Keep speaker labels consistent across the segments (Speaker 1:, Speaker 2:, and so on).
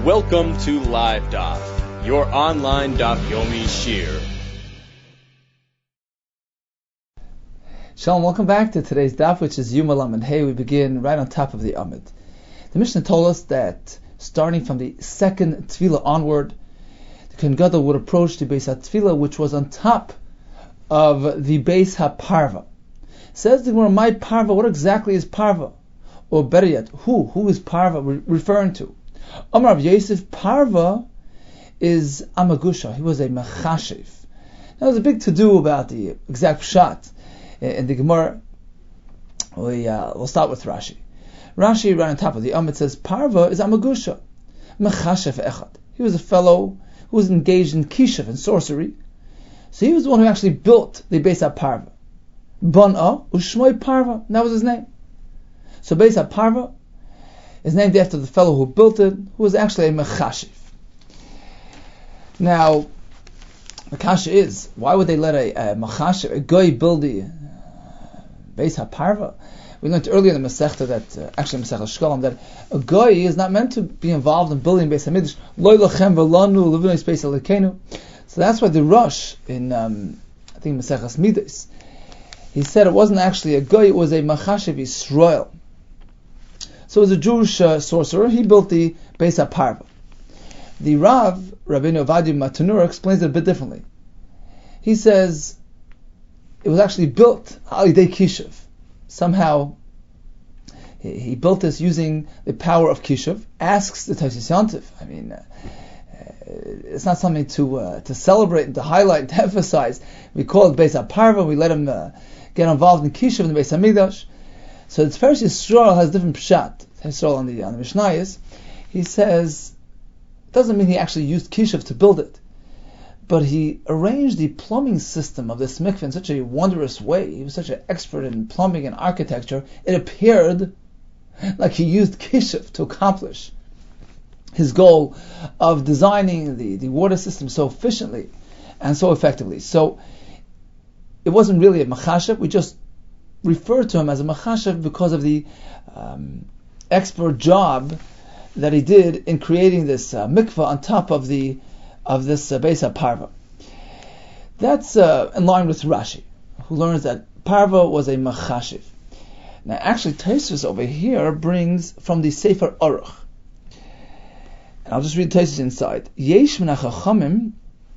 Speaker 1: Welcome to Live Daf, your online Daf Yomi Shir.
Speaker 2: Shalom, welcome back to today's Daf, which is Yom Lamed Hey. We begin right on top of the Amud. The Mishnah told us that starting from the second Tefillah onward, the Kohen Gadol would approach the Beis HaTefillah, which was on top of the Beis HaParva. Says the Gemara, my Parva, what exactly is Parva? Or better yet, who is Parva referring to? Amar Rav Yosef, Parva is Amagusha. He was a Mechashev. Now there's a big to-do about the exact pshat in the Gemara. We'll start with Rashi. Rashi, right on top of the Amud, says Parva is Amagusha, Mechashev Echad. He was a fellow who was engaged in kishav and sorcery. So he was the one who actually built the Beis HaParva. Ban'a u'shmoi Parva. That was his name. So Beis HaParva is named after the fellow who built it, who was actually a Mechashev. Now, the kasha is, why would they let a Mechashev, a Goy, build the Beis HaParva? We learned earlier in the Masechta that, actually Masechta Shkolim, that a Goy is not meant to be involved in building Beis HaMikdash. Lo lachem v'lanu levinos Beis HaLekeinu. So that's why the Rosh, in, I think Masechtas Midas, he said it wasn't actually a Goy, it was a Mechashev Yisrael. So as a Jewish sorcerer, he built the Beis HaParva. The Rav, Rabbeinu Ovadia Matanura, explains it a bit differently. He says it was actually built al yidei kishav. Somehow he built this using the power of kishav. Asks the Tosfos Yontif. I mean, it's not something to celebrate and to highlight and to emphasize. We call it Beis HaParva. We let him get involved in kishav in the Beis HaMikdash. So the Tiferes Yisrael has different pshat. Yisrael on the Mishnayos, he says it doesn't mean he actually used kishav to build it, but he arranged the plumbing system of this mikveh in such a wondrous way. He was such an expert in plumbing and architecture. It appeared like he used kishav to accomplish his goal of designing the water system so efficiently and so effectively. So it wasn't really a machashev. We just referred to him as a machashev because of the expert job that he did in creating this mikveh on top of this Beis HaParva. That's in line with Rashi, who learns that Parva was a machashev. Now, actually, Tosfos over here brings from the Sefer Aruch, and I'll just read Tosfos inside. Yesh min hachachamim.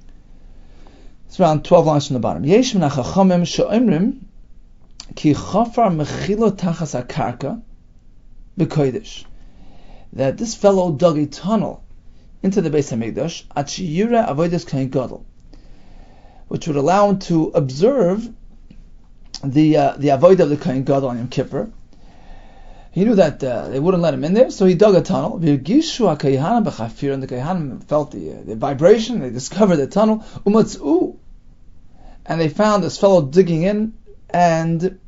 Speaker 2: It's around 12 lines from the bottom. Yesh min hachachamim she'omrim ki chafar mechilo tachas hakarka b'kodesh. That this fellow dug a tunnel into the Beis HaMikdash at sheyira avodas Kohen Gadol, which would allow him to observe the avodah of the Kohen Gadol on Yom Kippur. He knew that they wouldn't let him in there, so he dug a tunnel. V'yirgishu ha'kohanim b'chafir, and the kohanim felt the vibration. They discovered the tunnel. Umatz'u, and they found this fellow digging in, and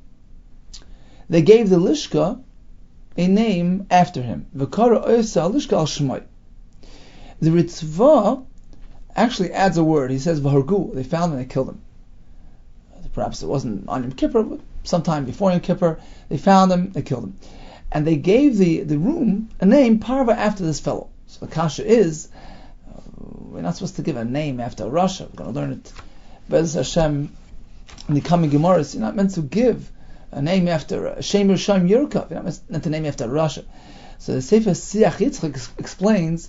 Speaker 2: they gave the Lishka a name after him. V'kara oysa Lishka al Shmoi. The Ritzvah actually adds a word. He says v'hargu. They found him and they killed him. Perhaps it wasn't on Yom Kippur, but sometime before Yom Kippur, they found him, they killed him. And they gave the room a name, Parva, after this fellow. So the kasha is, we're not supposed to give a name after a Rasha. We're going to learn it, Be'ez Hashem, in the coming Gemaras. You're not meant to give a name after Shem Rishon Yerkav. You're not meant to name after Rasha. So the Sefer Siach Yitzchak explains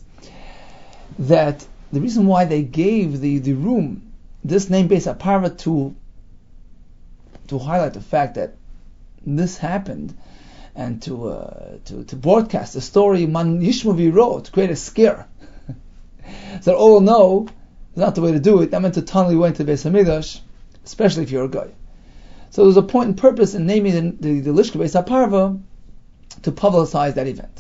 Speaker 2: that the reason why they gave the room this name Beis HaParva to highlight the fact that this happened, and to broadcast the story man yishmu v'yiro, to create a scare, so that all know it's not the way to do it. That meant to tunnel you into the Beis HaMikdash, especially if you're a guy. So there's a point and purpose in naming the Lishka Beis HaParva to publicize that event.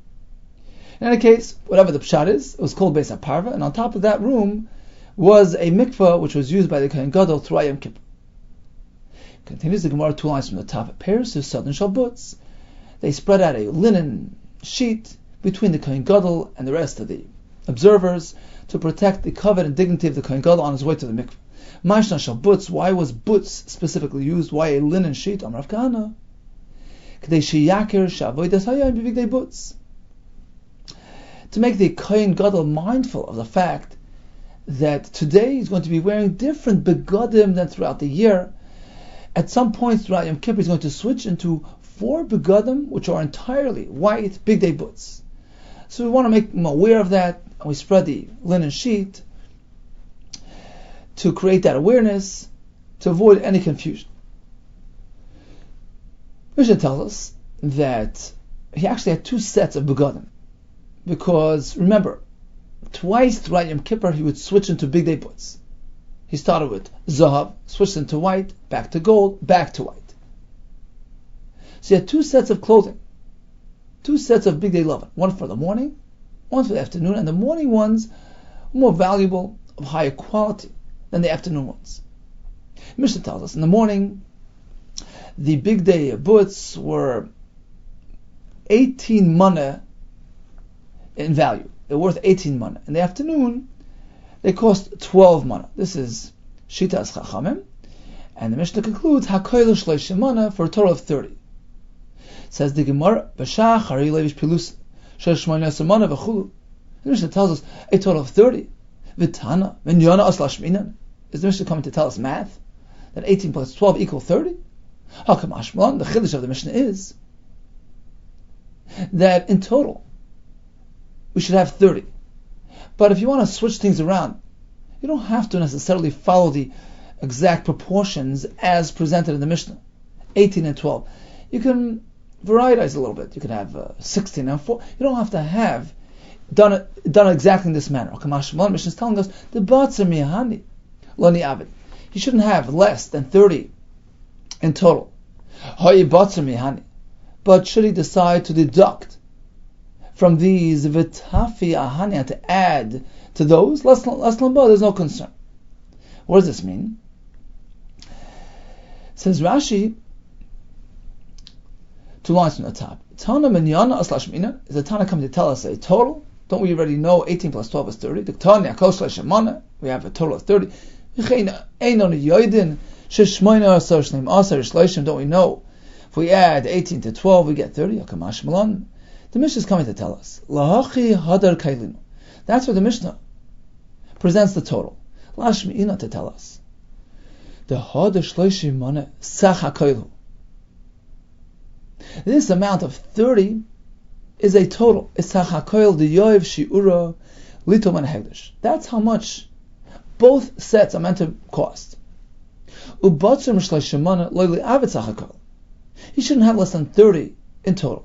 Speaker 2: In any case, whatever the pshat is, it was called Beis HaParva, and on top of that room was a mikveh which was used by the Kohen Gadol throughout Yom Kippur. Continues the Gemara 2 lines from the top. Pairs of southern shalbutz. They spread out a linen sheet between the Kohen Gadol and the rest of the observers to protect the kavod and dignity of the Kohen Gadol on his way to the mikveh. Mashna shalbutz. Why was butz specifically used? Why a linen sheet? Amar Rav Kahana. To to make the Kohen Gadol mindful of the fact that today he's going to be wearing different begadim than throughout the year. At some point throughout Yom Kippur, he's going to switch into 4 begadim, which are entirely white, big day boots. So we want to make him aware of that, and we spread the linen sheet to create that awareness, to avoid any confusion. Mishnah tells us that he actually had 2 sets of begadim, because remember, twice throughout Yom Kippur he would switch into big day boots. He started with zahav, switched into white, back to gold, back to white. So he had 2 sets of clothing, 2 sets of big day lovin, one for the morning, one for the afternoon, and the morning ones were more valuable, of higher quality than the afternoon ones. Mishnah tells us in the morning the big day boots were 18 mana in value. They're worth 18 mana. In the afternoon, they cost 12 mana. This is Shitas Chachamim, and the Mishnah concludes Hakoil Shloshim mana for a total of 30. Says the Gemara, B'shach Hari Levish Pilus Shel Shmoynes mana v'chulu. The Mishnah tells us a total of 30. V'tana V'nyana Aslash Minan. Is the Mishnah coming to tell us math? That 18 plus 12 equal 30? Hakam Ashmalan, the Chiddush of the Mishnah is that in total we should have 30. But if you want to switch things around, you don't have to necessarily follow the exact proportions as presented in the Mishnah, 18 and 12. You can varieties a little bit. You could have 16 and 4. You don't have to have done exactly in this manner. Mishnah is telling us the Batzer Mihani Loni Avid. He shouldn't have less than 30 in total. But should he decide to deduct from these v'tafi ahania, to add to those, there's no concern. What does this mean? Says Rashi, 2 lines from the top. Tana minyana aslash mina. Is the Tana coming to tell us a total? Don't we already know 18 plus 12 is 30? The Tanya koslash mana. We have a total of 30. Don't we know? If we add 18 to 12, we get 30. The Mishnah is coming to tell us. That's where the Mishnah presents the total. Lashmi'ina to tell us. This amount of 30 is a total. That's how much both sets are meant to cost. He shouldn't have less than 30 in total.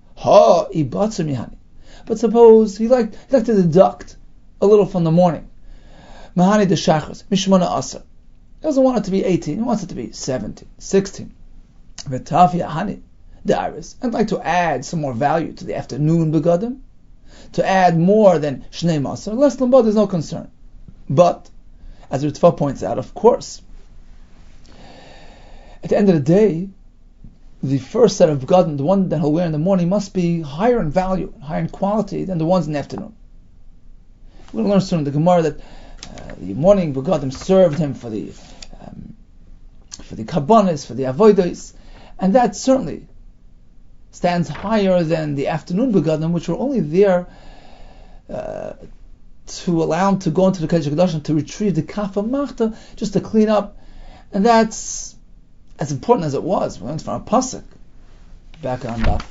Speaker 2: But suppose he liked to deduct a little from the morning. Mahani de Shachris, Mishmana Asa. He doesn't want it to be 18, he wants it to be 17, 16. V'tafi Ahani de Iris. I'd like to add some more value to the afternoon begadim, to add more than Shnei Masar. Less than there's no concern. But, as Ritva points out, of course, at the end of the day, the first set of begadim, the one that he'll wear in the morning, must be higher in value, higher in quality than the ones in the afternoon. We're going to learn soon in the Gemara that the morning begadim served him for the kabbanis, for the avodos, and that certainly stands higher than the afternoon begadim, which were only there to allow him to go into the Kodesh HaKadoshim to retrieve the kafa machta, just to clean up, and that's as important as it was. We learned from a pasuk back on the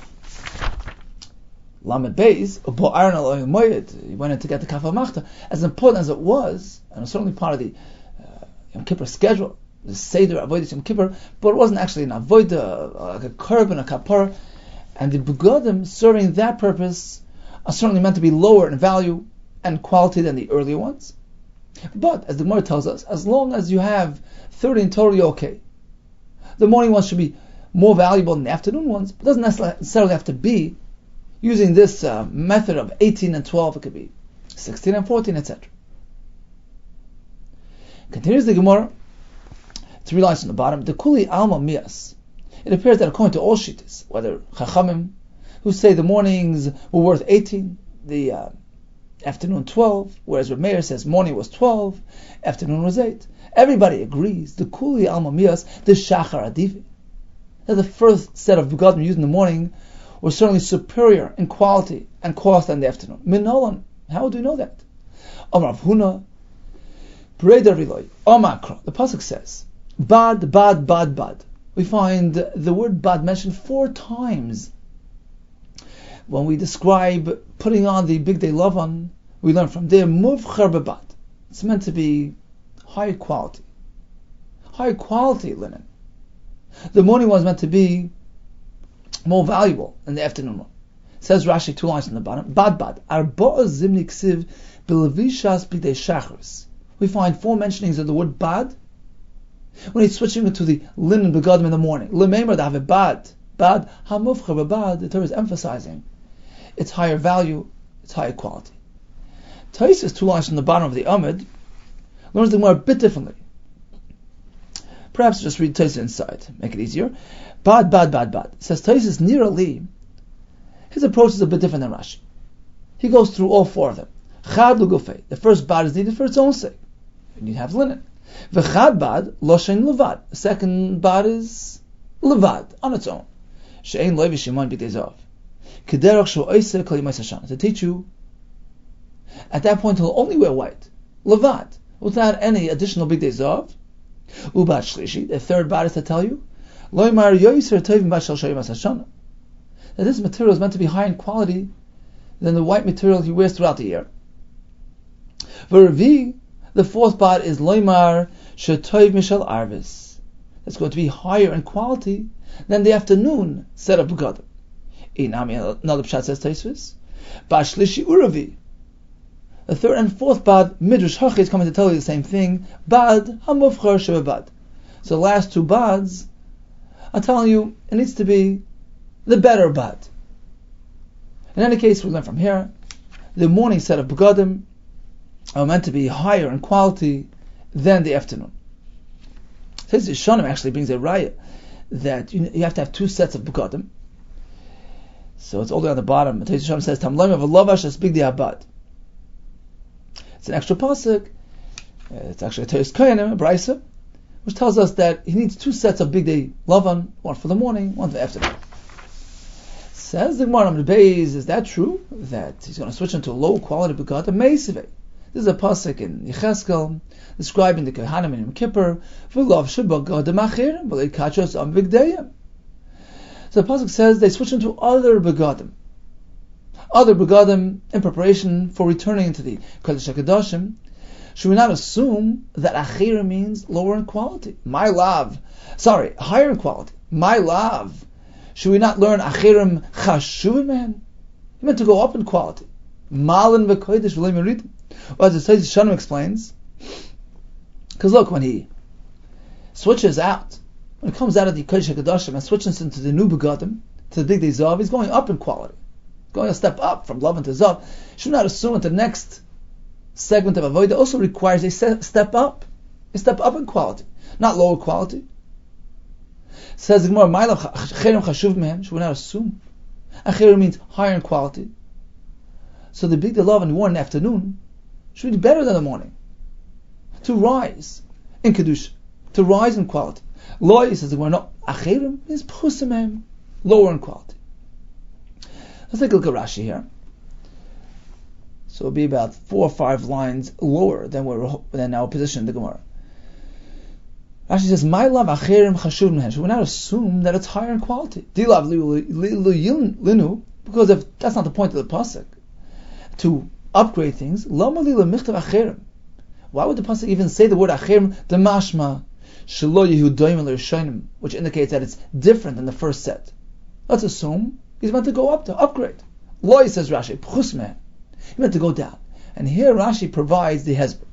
Speaker 2: Lamed Beis, he went in to get the kafa machta. As important as it was, and it was certainly part of the Yom Kippur schedule, the Seder Avodah Yom Kippur, but it wasn't actually an avodah, like a korban, a kapara, and the begadim serving that purpose are certainly meant to be lower in value and quality than the earlier ones. But, as the Gemara tells us, as long as you have 30 in total, you're okay. The morning ones should be more valuable than the afternoon ones, but it doesn't necessarily have to be using this method of 18 and 12. It could be 16 and 14, etc. Continues the Gemara to realize from the bottom, the Kuli Alma Mias. It appears that according to all shittas, whether Chachamim, who say the mornings were worth 18, the afternoon 12, whereas Reb Meir says morning was 12, afternoon was 8. Everybody agrees, the Kuli Alma Mias, the Shachar Adivi, that the first set of begadim used in the morning were certainly superior in quality and cost in the afternoon. Minolan, how do you know that? Amar Rav Huna, Breder Riloy, Omakra. The pasuk says, bad, bad, bad, bad. We find the word bad mentioned 4 times. When we describe putting on the big day lavan, we learn from there, muvchar bebad. It's meant to be high quality linen. The morning one is meant to be more valuable than the afternoon one. Says Rashi 2 lines on the bottom. Bad bad. Arba'a zimni ksiv b'levishas b'dei shachris. We find 4 mentionings of the word bad when he's switching it to the linen begadim in the morning. L'meimer da have a bad hamufcha bebad. The Torah is emphasizing its higher value, its higher quality. Taisus 2 lines from the bottom of the Amud learns the Gemara a bit differently. Perhaps just read Taisus inside, make it easier. Bad. It says Taisus Nir Ali. His approach is a bit different than Rashi. He goes through all 4 of them. Chad lugufei. The first bad is needed for its own sake. You need to have linen. V'chad bad loshen levad. The second bad is levad, on its own. She'ein loy v'shimon b'dezav. Kederach shu oiseh kol yimais Hashanah. To teach you, at that point he'll only wear white, levad, without any additional big zav. Ubat shlishi. The third bad is to tell you, loymar yoiser tovim b'shal shayimas Hashanah. That this material is meant to be high in quality than the white material he wears throughout the year. V'revi, the fourth bad is loymar shetoiv mishal arvis. It's going to be higher in quality than the afternoon set of begadim. Another pshat says Tosfos, b'shlishi uravi. The third and fourth bad, Midrash Hachi is coming to tell you the same thing. Bad hamufchar shebebad. So the last 2 bads are telling you it needs to be the better bad. In any case, we learn from here, the morning set of begadim are meant to be higher in quality than the afternoon. Says Yishanim actually brings a raya that you have to have 2 sets of begadim. So it's all the way on the bottom. Yishanim says Tamlaim of Lavash as big abad. It's an extra pasuk. It's actually a Teres Koyanim, a Brisa, which tells us that he needs 2 sets of big day lavan, one for the morning, one for the afternoon. Says the Gemara on the Beis, is that true? That he's going to switch into a low quality begadim? Meisivei. This is a pasuk in Yecheskel describing the Kohanim in Yom Kippur. V'lov shebagadim achirim v'leikachos am bigdayim. So the pasuk says they switch into other begadim in preparation for returning into the Kodesh HaKadoshim. Should we not assume that achirim means lower in quality? Higher in quality. My love. Should we not learn achirim chashuvim man? He meant to go up in quality. Malin v'kodesh v'lo meridim. Well, as the Tzaddik Shanim explains, because look, when he switches out, when it comes out of the Kodesh HaKadoshim and switches into the new begadim, to the big day zav, he's going up in quality. Going a step up from Lavan to Zav. Should not assume that the next segment of Avodah also requires a step up in quality, not lower quality. Says the Gemara, Achirim chashuv mehen. Should we not assume Achirim means higher in quality? So the big day Lavan in the morning and afternoon should be better than the morning. To rise in Kedusha, to rise in quality. Loi, says the Gemara, no, Achirim means pchusim mehen, lower in quality. Let's take a look at Rashi here. So it'll be about 4 or 5 lines lower than our position in the Gemara. Rashi says, "My love achirim chashuv mehen." Should we not assume that it's higher in quality? Dilav linu, because if that's not the point of the pasuk, to upgrade things. Lama lila michtav achirim. Why would the pasuk even say the word achirim? The mashma shelo yehu doimim l'rishonim, which indicates that it's different than the first set. Let's assume he's meant to go up, to upgrade. Loi, says Rashi, pchus mehen. He's meant to go down. And here Rashi provides the hezbollah.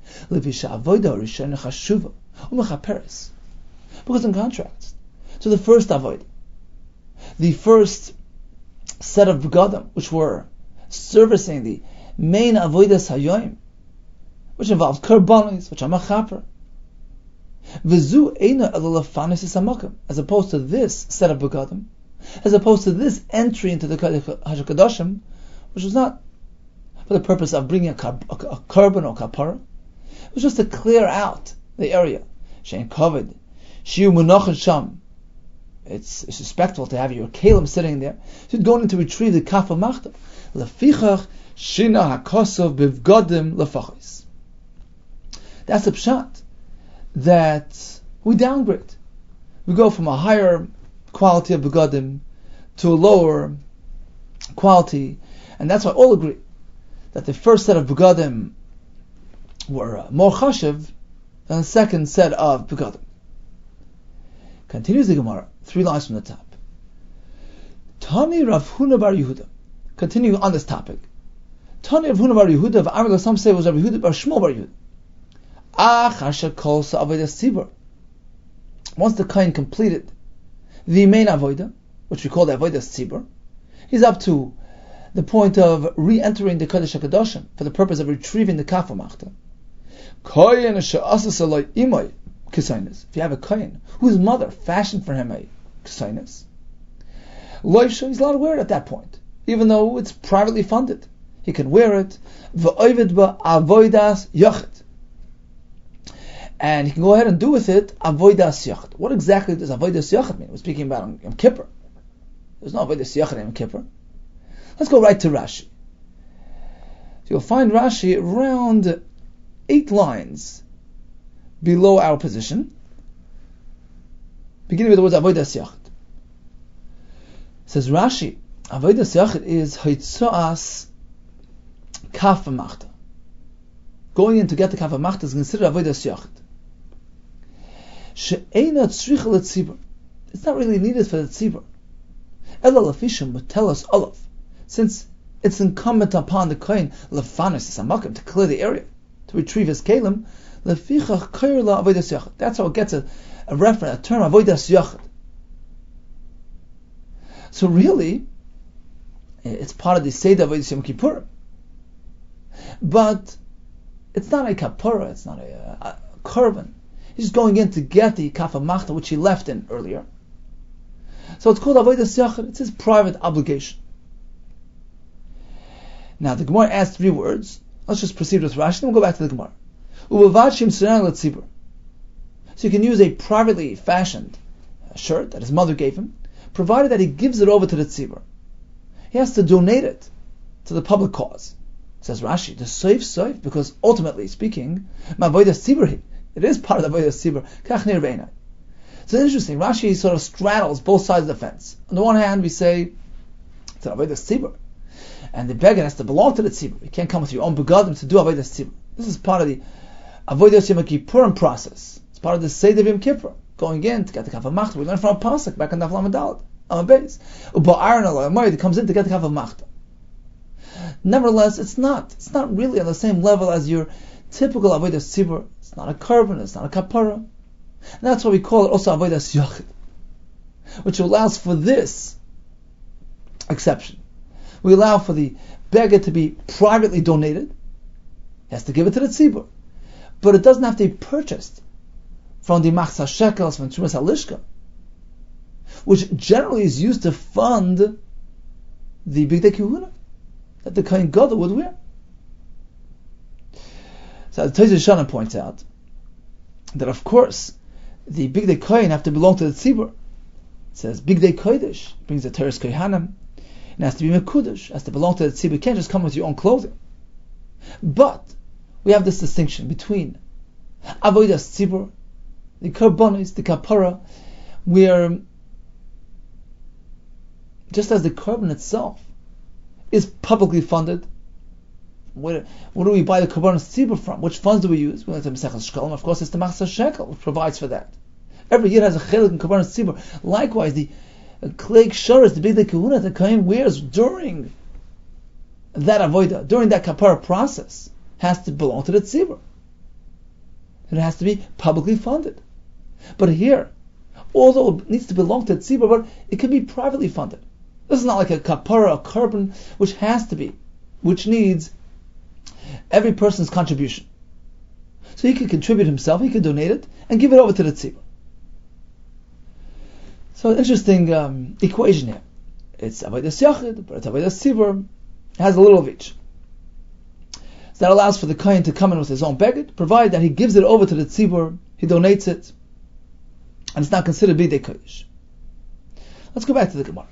Speaker 2: Because in contrast to the first avodah, the first set of begadim, which were servicing the main avodas hayoim, which involves korbanos, which are machaper, as opposed to this set of begadim, as opposed to this entry into the Hashakadashim, which was not for the purpose of bringing a korban or kapara. It was just to clear out the area. Shein kovid, shiu munachin sham, it's respectful to have your kelim sitting there. So you're going in to retrieve the kaf machta. Lefichach shina hakosov bivgodim lefachos. That's the pshat, that we downgrade. We go from a higher quality of begadim to a lower quality, and that's why all agree that the first set of begadim were more chashiv than the second set of begadim. Continues the Gemara, 3 lines from the top. Tani Rav Huna bar Yehuda. Continuing on this topic. Tani Rav Huna bar Yehuda, v'amar, some say it was Rav Yehuda bar Shmuel bar Yehuda. Once the kohen completed the main avodah, which we call the avodah tzibur, he's up to the point of re-entering the Kodesh HaKadoshim for the purpose of retrieving the kaf machta. If you have a kohen whose mother fashioned for him a ksainis, he's allowed to wear it at that point, even though it's privately funded. He can wear it, and he can go ahead and do with it avodas yachid. What exactly does avodas yachid mean? We're speaking about Yom Kippur. There's no avodas yachid in Yom Kippur. Let's go right to Rashi. So you'll find Rashi around 8 lines below our position, beginning with the words avodas yachid. Says Rashi, avodas yachid is hitzoas kaf machta. Going in to get the kaf machta is considered avodas yachid. It's not really needed for the tzibur. Since it's incumbent upon the kohen to clear the area, to retrieve his kelim, that's how it gets a reference, a term avodas yachid. So really, it's part of the Seder Avodas Yom Kippur. But it's not a kapara, it's not a korban. He's going in to get the kaf machta, which he left in earlier. So it's called avodas yachid. It's his private obligation. Now the Gemara adds 3 words. Let's just proceed with Rashi, then we'll go back to the Gemara. So you can use a privately fashioned shirt that his mother gave him, provided that he gives it over to the tzibur. He has to donate it to the public cause. Says Rashi, the soif, because ultimately speaking, ma'avodas tzibur, it is part of the avodas tzibur. Kach nir b'einai. So it's interesting. Rashi sort of straddles both sides of the fence. On the one hand, we say it's an avodas tzibur, and the beggar has to belong to the tzibur. You can't come with your own begadim to do avodas tzibur. This is part of the avodas Yom Kippurim process. It's part of the Seder Yom Kippur. Going in to get the kaf machta. We learned from a pasuk back in Daf Lamed Daled. Amabez. Uba'aron alamayid comes in to get the kaf machta. Nevertheless, it's not really on the same level as your typical avodas tzibur. It's not a korban, it's not a kapara. And that's why we call it also avodas yachid, which allows for this exception. We allow for the beggar to be privately donated. He has to give it to the tzibur. But it doesn't have to be purchased from the machzah shekels, from Trumas Halishka, which generally is used to fund the bigdei kehuna that the kohen gadol would wear. So the Tosfos Shana points out that of course the bigdei kohen have to belong to the tzibur. It says bigdei kodesh, brings the teres kohanim. It has to be mekudesh, has to belong to the tzibur. You can't just come with your own clothing. But we have this distinction between avodas tzibur, the korbanos, the kapara, where just as the korban itself is publicly funded, where do we buy the korbanos tzibur from? Which funds do we use? We went to Maseches Shkolim. Of course, it's the machzah shekel which provides for that. Every year has a chelik in korbanos tzibur. Likewise, the kleig shoros, the bigdei kehuna, the kohen wears during that avodah, during that kapara process, has to belong to the tzibur. It has to be publicly funded. But here, although it needs to belong to the tzibur, but it can be privately funded. This is not like a kapara, a korban, which needs every person's contribution. So he can contribute himself, he can donate it, and give it over to the tzibur. So an interesting equation here. It's avodas yachid, but it's avodas tzibur. It has a little of each. So that allows for the kohen to come in with his own beged, provided that he gives it over to the tzibur, he donates it, and it's not considered bidei kodesh. Let's go back to the Gemara.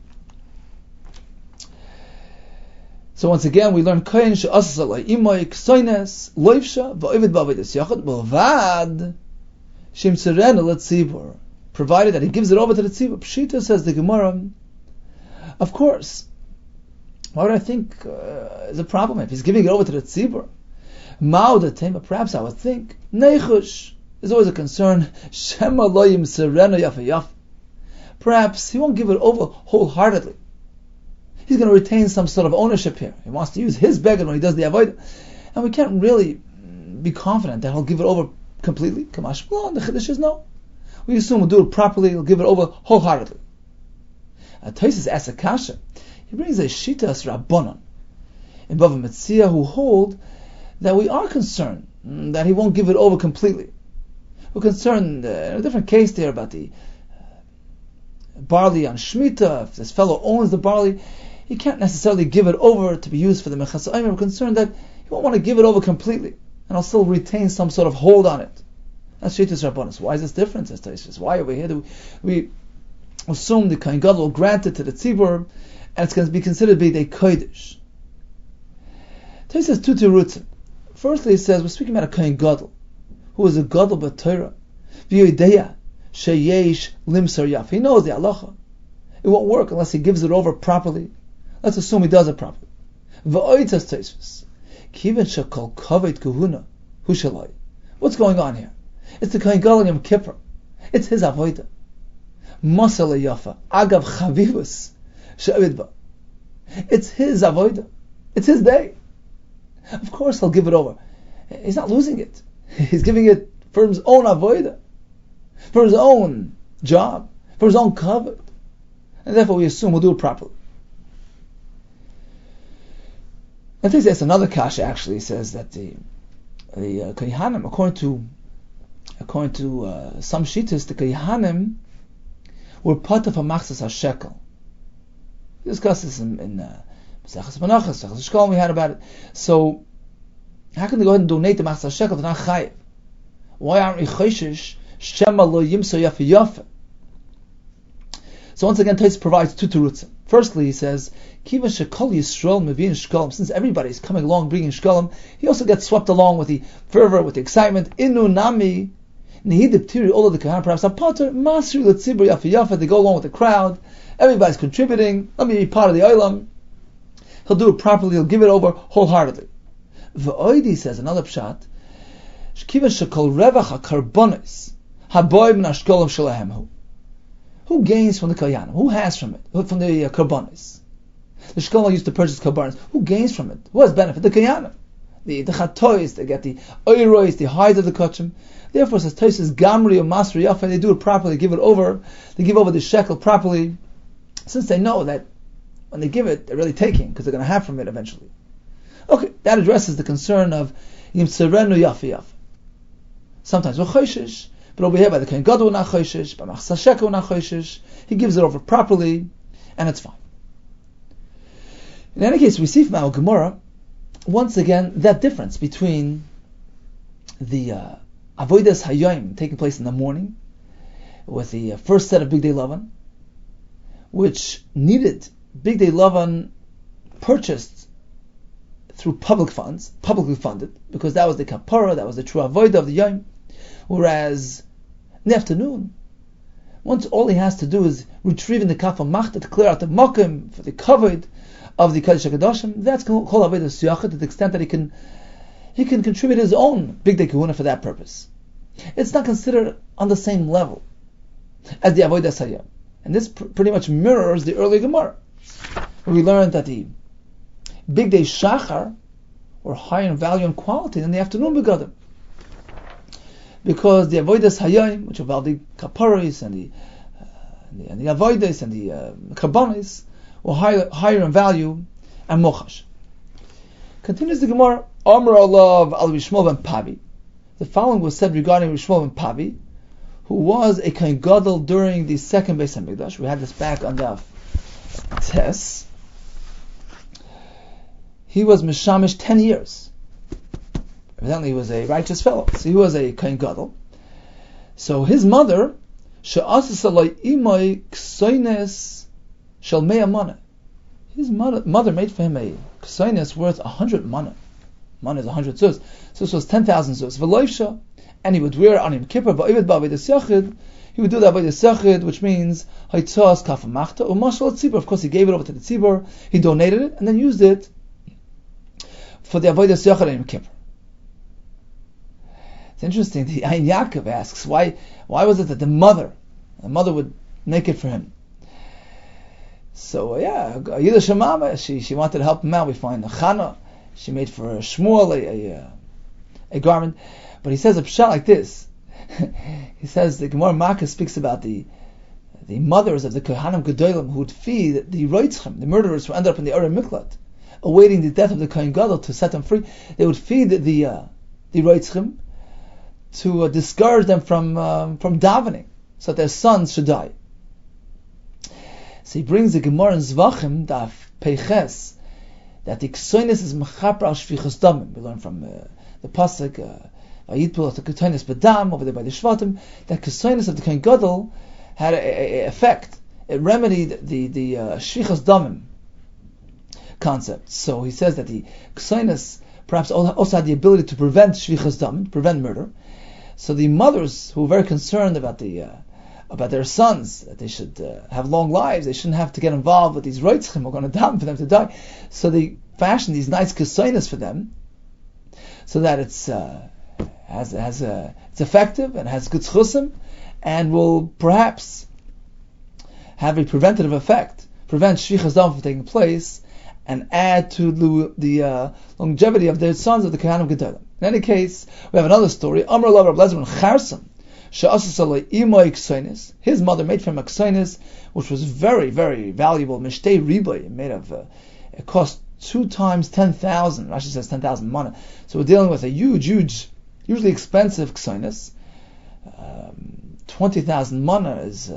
Speaker 2: So once again, we learn Kohen she'asas alay imoy ksoines loivsha va'ovid ba'avodas yachad b'vad shem tzerena letzibur, provided that he gives it over to the tzibur. Pshita, says the Gemara, of course. Why would I think is a problem if he's giving it over to the tzibur? Ma'od tema, perhaps I would think neichush is always a concern. Shema loyim serena yaf. Perhaps he won't give it over wholeheartedly. He's going to retain some sort of ownership here. He wants to use his beggar when he does the avodah, and we can't really be confident that he'll give it over completely. Kamash B'lan, the Chiddush is no. We assume he'll do it properly. He'll give it over wholeheartedly. Tosfos asks a kasha. He brings a shitas rabbanon in Bava Metzia who hold that we are concerned that he won't give it over completely. We're concerned in a different case there about the barley on Shemitah. If this fellow owns the barley, he can't necessarily give it over to be used for the Mechas Omer. We're concerned that he won't want to give it over completely, and he'll still retain some sort of hold on it. That's Shitas Rabbanos. Why is this different? Says Tosfos. Why over here do we assume the Kohen Gadol will grant it to the Tzibur, and it's going to be considered bidei kodesh? Tosfos says two terutzim. Firstly, he says we're speaking about a Kohen Gadol who is a Gadol b'Torah, v'yodeya sheyesh limsar yaf. He knows the halacha. It won't work unless he gives it over properly. Let's assume he does it properly. V'oid, says Tosfos, kiven shekol kavod kahuna hu shaloi. What's going on here? It's the Kohen Gadol Yom Kippur. It's his avodah. Masale yafa agav chavivus she'ovid ba. It's his avodah. It's his day. Of course, he'll give it over. He's not losing it. He's giving it for his own avodah, for his own job, for his own kavod, and therefore we assume he'll do it properly. I think that's another kasha. Actually, says that the Kohanim, according to some shitas, the Kohanim were part of a machzas hashekel. We discussed this in Maseches Menachos, Maseches Shkolim. We had about it. So, how can they go ahead and donate the machzas hashekel? They're not chayiv. Why aren't we choishish shema lo yimso yafe? So once again, Tosfos provides two terutzim. Firstly, he says, Kiva shekol Yisrael mevin shkolim. Since everybody is coming along bringing shkolim, he also gets swept along with the fervor, with the excitement. Inu nami nehidib tiri, all of the kahan perhaps apater masri letzibur yafe. They go along with the crowd. Everybody's contributing. Let me be part of the olam. He'll do it properly. He'll give it over wholeheartedly. V'oidi, says another pshat, Kiva shekol revach hakarbonis haboy min hashkolim shalahem hu. Who gains from the Kohanim? Who has from it? From the Karbonis. The Shkolim used to purchase Karbonis. Who gains from it? Who has benefit? The Kohanim. The Chatois, they get the Oirois, the hides of the Kachim. Therefore, says Tosfos, Gamri or Masri Yafa, they do it properly, give it over. They give over the shekel properly, since they know that when they give it, they're really taking, because they're going to have from it eventually. Okay, that addresses the concern of Yim Tzerenu Yafi. Sometimes we're Choshish, but over here by the Kohen Gadol we're not Choshish, by Machzas HaShekel we're not Choshish. He gives it over properly, and it's fine. In any case, we see from our Gemara, once again, that difference between the Avodas Hayom taking place in the morning, with the first set of Big Day Lavan, which needed Big Day Lavan purchased through public funds, publicly funded, because that was the kapara, that was the true avodah of the Yom. Whereas in the afternoon, once all he has to do is retrieving the kaf machta to clear out the makom for the kavod of the Kodesh HaKadoshim, that's called avodah siyachet, to the extent that he can contribute his own Big Day Kahuna for that purpose. It's not considered on the same level as the avodah hayom, and this pretty much mirrors the earlier Gemara, where we learned that the Big Day Shachar were higher in value and quality than the afternoon begadim, because the avodas hayom, which involve the kaparis and the avodas and the karbonis, were higher in value and mochash. Continues the Gemara, Amar Alav al Rishmol ben Pavi. The following was said regarding Rishmol ben Pavi, who was a Kohen Gadol during the second Beis Hamikdash. We had this back on the Tes. He was Mishamish 10 years. Evidently he was a righteous fellow. So he was a Kohen Gadol. So his mother she'asas imay ksoines shel mea mana. His mother made for him a ksoines worth 100 mana. Mana is 100 zuz. So this was 10,000 zuz. V'loifsha, and he would wear it on Yom Kippur. Ba'ovid ba'avodas yachid, he would do the avodas yachid, which means haitzas kafamachta umashal tzibur. Of course, he gave it over to the tzibur. He donated it and then used it for the avodas yachid on Yom Kippur. It's interesting. The Ein Yaakov asks, why was it that the mother would make it for him? So Yiddish Mama, she wanted to help him out. We find Chana, she made for Shmuel a garment. But he says a pshat like this. He says the Gemara Makkah speaks about the mothers of the Kohanim Gedolim who would feed the Reitzchem, the murderers who ended up in the Uri Miklat, awaiting the death of the Kohen Gadol to set them free. They would feed the Reitzchem to discourage them from davening, so that their sons should die. So he brings the Gemara in Zvachim, Daf Peiches, that the Ksoinis is Mechapra al Shvichas Damim. We learn from the Pasuk, Vayitpul at the Ksoinis Bedam, over there by the Shvatim, that Ksoinis of the Kohen Gadol had a effect. It remedied the Shvichas Damim concept. So he says that the Ksoinis perhaps also had the ability to prevent Shvichas Damim, prevent murder. So the mothers who were very concerned about their sons, that they should have long lives, they shouldn't have to get involved with these reitzchim who are going to daven for them to die. So they fashioned these nice kesoinos for them, so that it's effective and has good schusim, and will perhaps have a preventative effect, prevent shvichas dam from taking place, and add to the longevity of their sons of the Kohanim Gedolim. In any case, we have another story. Amar Lav Reb Lezer ben Charson, his mother made for him a ksoinis, which was very, very valuable. Mishtei riboy, made of, it cost 2 times 10,000. Rashi says 10,000 mana. So we're dealing with a huge, usually expensive ksoinis. 20,000 mana is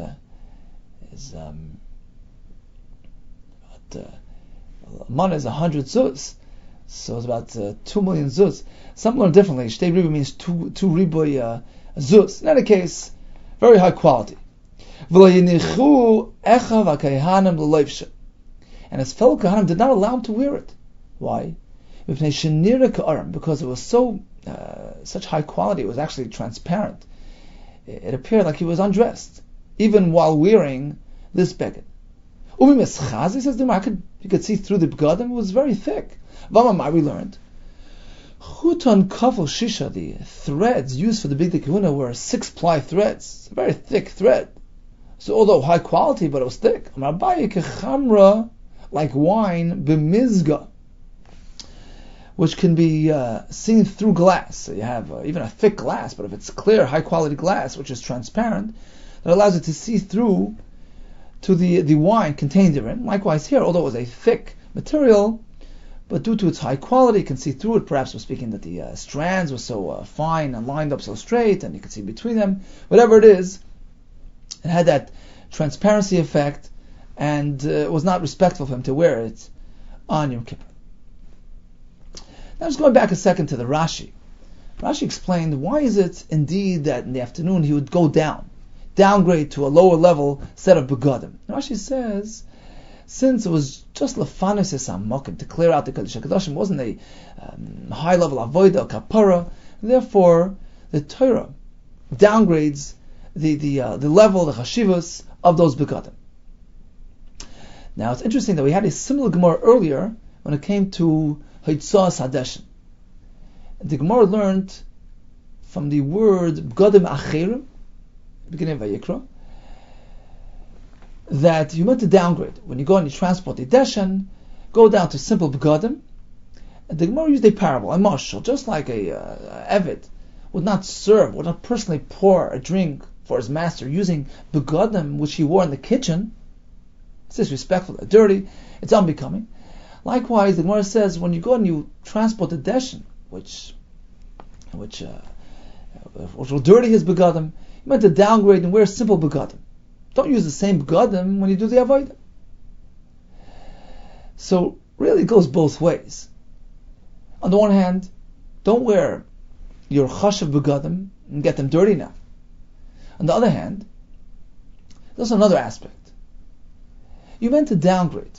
Speaker 2: mana is 100 zuz. So it's about 2 million zuz. Some learn differently. Shtei riboy means 2 riboy zuz. In any case, very high quality. And his fellow Kohanim did not allow him to wear it. Why? Because it was such high quality, it was actually transparent. It appeared like he was undressed, even while wearing this beged. He says, you could see through the begadim, it was very thick. We learned Chuton kafel shisha, the threads used for the big kahuna were 6-ply threads. It's a very thick thread. So although high quality, but it was thick. Like wine, b'mizga, which can be seen through glass. So you have even a thick glass, but if it's clear, high quality glass, which is transparent, that allows it to see through to the wine contained therein. Likewise here, although it was a thick material, but due to its high quality, you can see through it. Perhaps we're speaking that the strands were so fine and lined up so straight, and you could see between them. Whatever it is, it had that transparency effect, and it was not respectful for him to wear it on Yom Kippur. Now just going back a second to the Rashi. Rashi explained, why is it indeed that in the afternoon he would go downgrade to a lower level set of begadim? Rashi says, since it was just lefanis esamokim, to clear out the Kodesh HaKadoshim, wasn't a high level avodah kapara, therefore the Torah downgrades the level, the chashivas of those begadim. Now it's interesting that we had a similar Gemara earlier when it came to Haitzas Hadeshin. The Gemara learned from the word begadim acherim, beginning of Vayikra, that you meant to downgrade. When you go and you transport the deshen, go down to simple begadim. And the Gemara used a parable, a mashal, just like a Eved would not personally pour a drink for his master using begadim which he wore in the kitchen. It's disrespectful, dirty, it's unbecoming. Likewise, the Gemara says, when you go and you transport the deshen, which will dirty his begadim, you meant to downgrade and wear simple begadim. Don't use the same begadim when you do the avodah. So really it goes both ways. On the one hand, don't wear your chashav begadim and get them dirty now. On the other hand, There's another aspect. You meant to downgrade.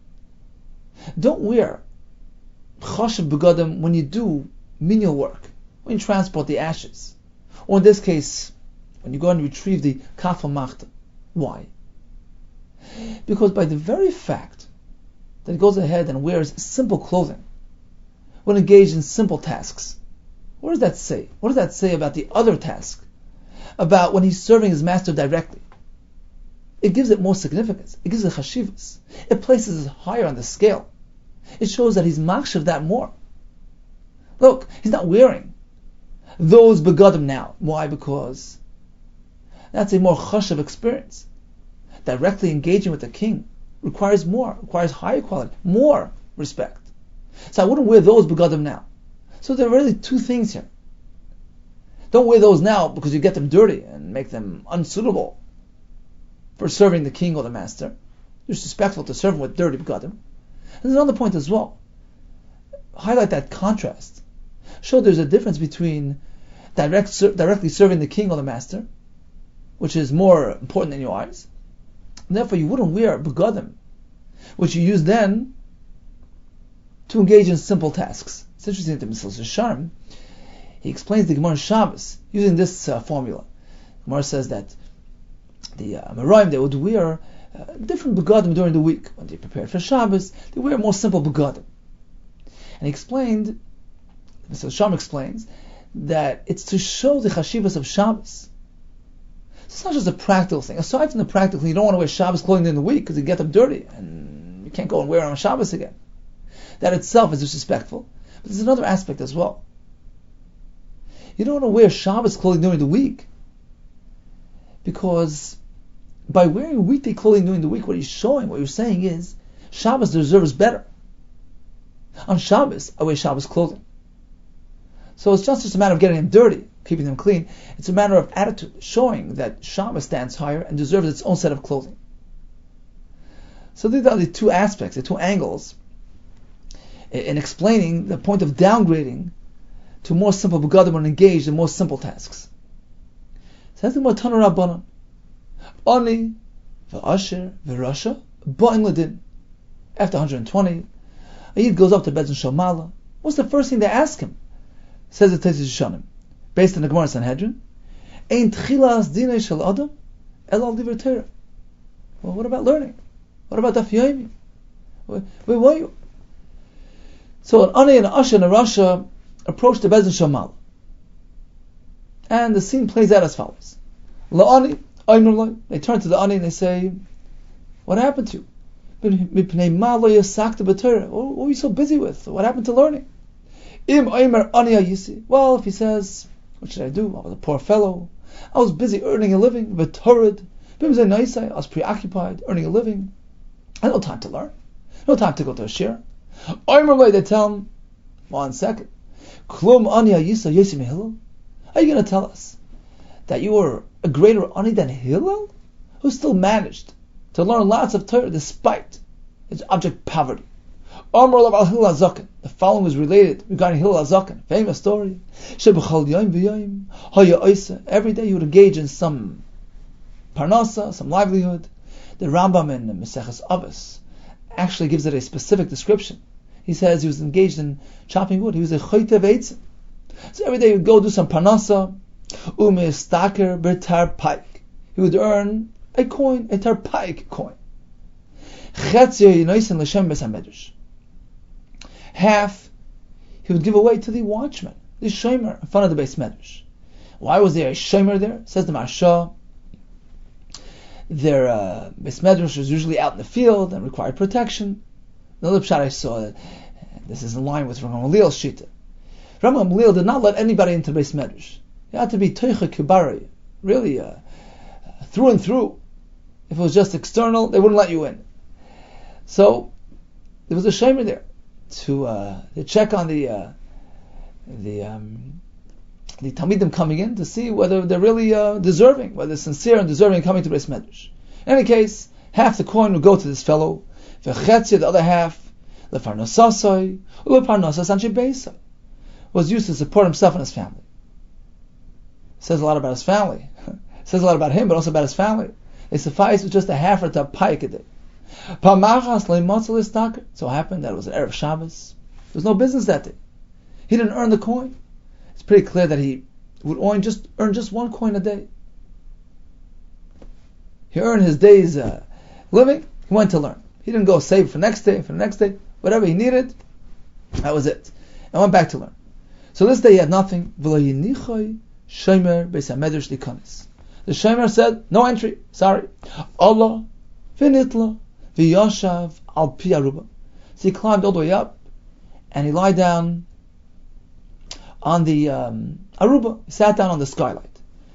Speaker 2: Don't wear chashav begadim when you do menial work, when you transport the ashes, or in this case, when you go and retrieve the kafel machta. Why? Because by the very fact that he goes ahead and wears simple clothing, when engaged in simple tasks, what does that say? What does that say about the other task? About when he's serving his master directly? It gives it more significance. It gives it chashivas. It places it higher on the scale. It shows that he's machshav that more. Look, he's not wearing those begadim now. Why? Because that's a more chashav experience. Directly engaging with the king requires more, requires higher quality, more respect. So I wouldn't wear those begadim now. So there are really two things here. Don't wear those now because you get them dirty and make them unsuitable for serving the king or the master. You're disrespectful to serve him with dirty begadim. And there's another point as well. Highlight that contrast. Show there's a difference between directly serving the king or the master, which is more important in your eyes. And therefore you wouldn't wear begadim, which you use then to engage in simple tasks. It's interesting that Mesilas Yesharim, he explains the Gemara Shabbos using this formula. Gemara says that the Amoraim, they would wear different begadim during the week. When they prepared for Shabbos, they wear more simple begadim. And he explained, Mesilas Yesharim explains, that it's to show the chashivas of Shabbos. It's not just a practical thing. Aside from the practical, you don't want to wear Shabbos clothing during the week because you get them dirty and you can't go and wear them on Shabbos again. That itself is disrespectful. But there's another aspect as well. You don't want to wear Shabbos clothing during the week because by wearing weekday clothing during the week, what you're saying is Shabbos deserves better. On Shabbos, I wear Shabbos clothing. So it's just a matter of getting them dirty, keeping them clean. It's a matter of attitude, showing that Shabbos stands higher and deserves its own set of clothing. So these are the two aspects, the two angles, in explaining the point of downgrading to more simple begadim when engaged in more simple tasks. Says the Matana Rabbanan, Ani v'asher v'rasha ba'in ladin. After 120, a Yid goes up to Bezdin Shalmala. What's the first thing they ask him? Says the Tesis Yeshanim, based on the Gemara Sanhedrin, Ein tchilas dinei shel adam el al divrei Torah. Well, what about learning? What about Daf Yomi? Where were you? So an Ani and an Asher and a Rasha approach the Bezdin Shalmala. And the scene plays out as follows. La'ani, they turn to the Ani and they say, what happened to you? What were you so busy with? What happened to learning? Well, if he says, what should I do? I was a poor fellow. I was busy earning a living. I was preoccupied earning a living. I had no time to learn. No time to go to a shir. They tell him, 1 second. Are you going to tell us that you were a greater Ani than Hillel, who still managed to learn lots of Torah despite his abject poverty? The following was related regarding Hillel HaZaken, famous story. Every day he would engage in some parnasa, some livelihood. The Rambam in Maseches Avos actually gives it a specific description. He says he was engaged in chopping wood. He was a choytev eitzim. So every day he would go do some parnasa. Umistaker b'tar paik. He would earn a coin, a tarpaik coin. Half he would give away to the watchman, the shomer, in front of the Beis Medrash. Why was there a shomer there? Says the Maharsha. Their Beis Medrash was usually out in the field and required protection. Another pshat I saw, this is in line with Rambam Gamliel's shita. Rambam Gamliel did not let anybody into Beis Medrash. You had to be teicha kibarei, really through and through. If it was just external, they wouldn't let you in. So there was a shomer there to check on the Talmidim coming in to see whether they're really deserving, whether they're sincere and deserving of coming to Beis Medrash. In any case, half the coin would go to this fellow, the other half, lefarnasasai, uleparnasas anshe beisa, was used to support himself and his family. Says a lot about his family. Says a lot about him, but also about his family. They sufficed with just a half to a pike a day. So it happened that it was an Erev Shabbos. There was no business that day. He didn't earn the coin. It's pretty clear that he would earn just one coin a day. He earned his day's living. He went to learn. He didn't go save for next day, whatever he needed. That was it. And went back to learn. So this day he had nothing. The Shomer said, no entry, sorry. Allah, finitla, v'yashav al pi aruba. So he climbed all the way up, and he lied down on the aruba. He sat down on the skylight.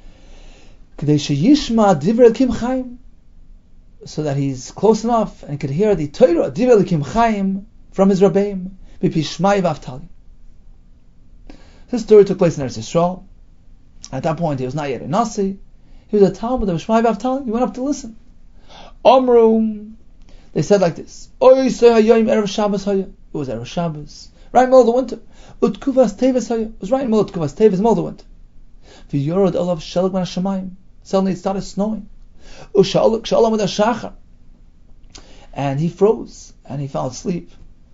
Speaker 2: So that he's close enough and could hear the Torah, Divrei Elokim Chaim, from his Rabbeim, B'pi Shmai v'Avtali. This story took place in Eretz Yisrael. At that point, he was not yet a Nasi. He was a Talmud of Shmai v'Avtali. He went up to listen. Omru, they said like this: Oy Hayom Erev Shabbos Haya. It was Erev Shabbos, right in the middle of the winter. Utkuvas Teves Haya. It was right in the middle of Utkuvas Teves, middle of the winter. V'yorod olav Shelag ben Hashemayim. Suddenly it started snowing. And he froze and he fell asleep.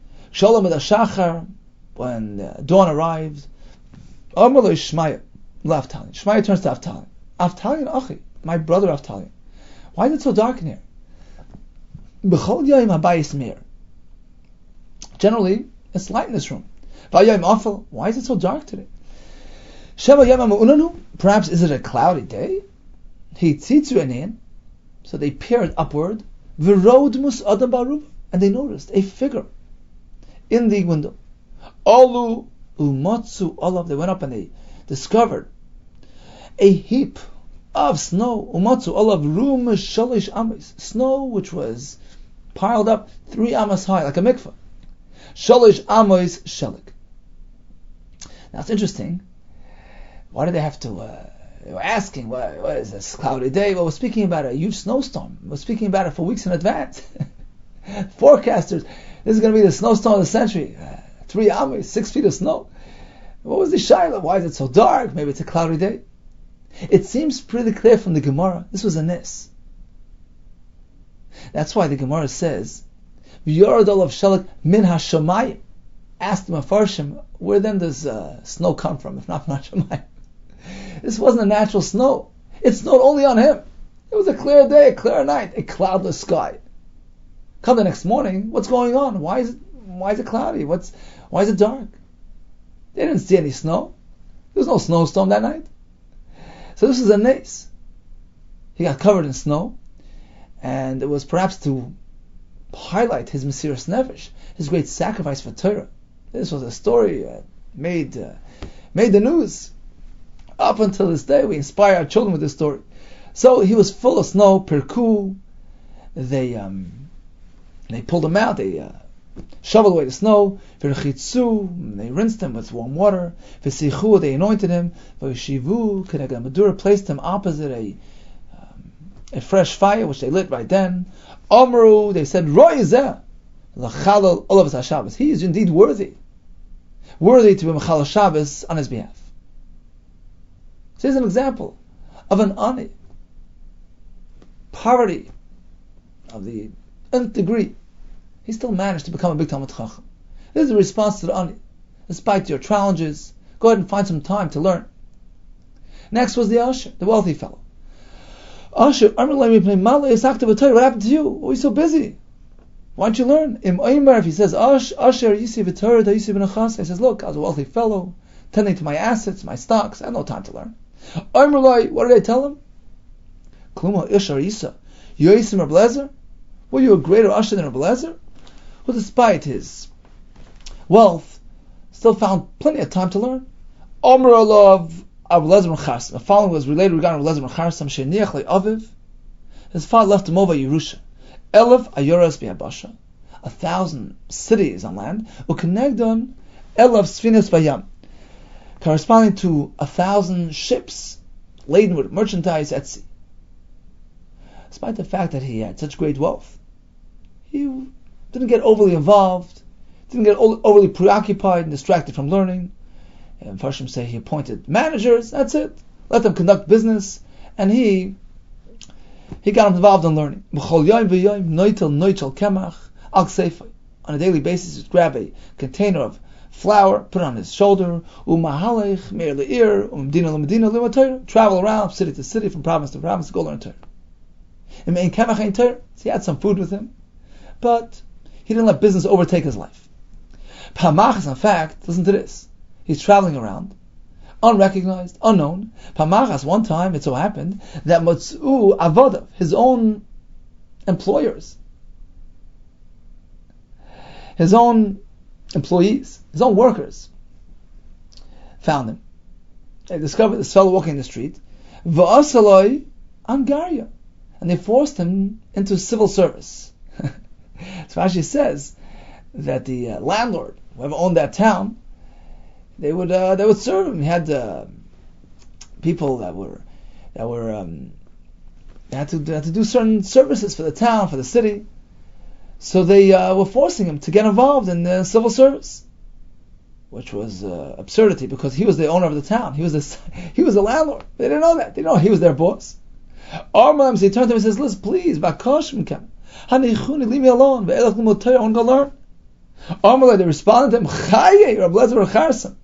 Speaker 2: When dawn arrived, Shmaya turns to Avtali. Avtali, Achi, my brother Avtali. Why is it so dark in here? Generally, it's light in this room. Why is it so dark today? Perhaps is it a cloudy day? So they peered upward, and they noticed a figure in the window. Alu umatsu olav. They went up and they discovered a heap of snow. Umatsu olav rum shalish amas. Snow which was piled up 3 amas high, like a mikveh. Shalish amas shalik. Now it's interesting. Why did they have to? They were asking, what is this cloudy day? Well, we're speaking about a huge snowstorm. We're speaking about it for weeks in advance. Forecasters, this is going to be the snowstorm of the century. 3 amas, 6 feet of snow. What was the shaila? Why is it so dark? Maybe it's a cloudy day. It seems pretty clear from the Gemara. This was a nis. That's why the Gemara says, V'yorod olav shalak min hashamayim. Ask the Mefarshim, where then does snow come from, if not from Hashamayim? This wasn't a natural snow. It snowed only on him. It was a clear day, a clear night, a cloudless sky. Come the next morning, what's going on? Why is it cloudy? Why is it dark? They didn't see any snow. There was no snowstorm that night. So this is a nes. He got covered in snow, and it was perhaps to highlight his Mesiras Nefesh, his great sacrifice for Torah. This was a story made the news. Up until this day, we inspire our children with this story. So he was full of snow. Pirku, they pulled him out. They shoveled away the snow. V'rechitzu, they rinsed him with warm water. V'sichu, they anointed him. V'yishivu, Keneged Madura, placed him opposite a fresh fire which they lit right then. Omru, they said, Roy Zeh, l'chalal olav Shabbos. He is indeed worthy to be Mechalal Shabbos on his behalf. So here's an example of an ani, poverty of the nth degree. He still managed to become a big Talmid Chacham. This is a response to the ani. Despite your challenges, go ahead and find some time to learn. Next was the Asher, the wealthy fellow. Asher, what happened to you? Why are you so busy? Why don't you learn? If he says, Asher, Yisi V'Torah, Yisi B'Nachas, he says, look, I was a wealthy fellow, tending to my assets, my stocks, I had no time to learn. What did I tell him? Kluma Ishar Isa. Yoisim Reb Lezer? Were you a greater Asher than Reb Lezer? Who, despite his wealth, still found plenty of time to learn. Omer Alav Reb Lezer ben Charsam. The following was related regarding Reb Lezer ben Charsam. She'niach le'aviv. His father left him over Yerusha. Elef ayoras bi'abasha. 1,000 cities on land. U'kenegdon elef sfinas bayam. Corresponding to 1,000 ships laden with merchandise at sea. Despite the fact that he had such great wealth, he didn't get overly involved, didn't get overly preoccupied and distracted from learning. And Farshim say he appointed managers, that's it. Let them conduct business, and he he got involved in learning. On a daily basis, he'd grab a container of flour, put it on his shoulder, travel around city to city, from province to province, to go learn Torah. He had some food with him, but he didn't let business overtake his life. Pamachas, in fact, listen to this. He's traveling around, unrecognized, unknown. Pamachas, one time, it so happened that Matzu Avodav, his own employers, his own employees, his own workers, found him. They discovered this fellow walking in the street, V'asaloi Angaria, and they forced him into civil service. So Rashi says that the landlord, whoever owned that town, they would serve him. He had people that had to do certain services for the town, for the city. So they were forcing him to get involved in the civil service, which was absurdity, because he was the owner of the town. He was the landlord. They didn't know that. They didn't know he was their boss. Armam, so he turned to him and says, "Listen, please, leave me alone. I want to go learn." Armam, they responded to him, "Chaye, Rabbi Lezer Charson."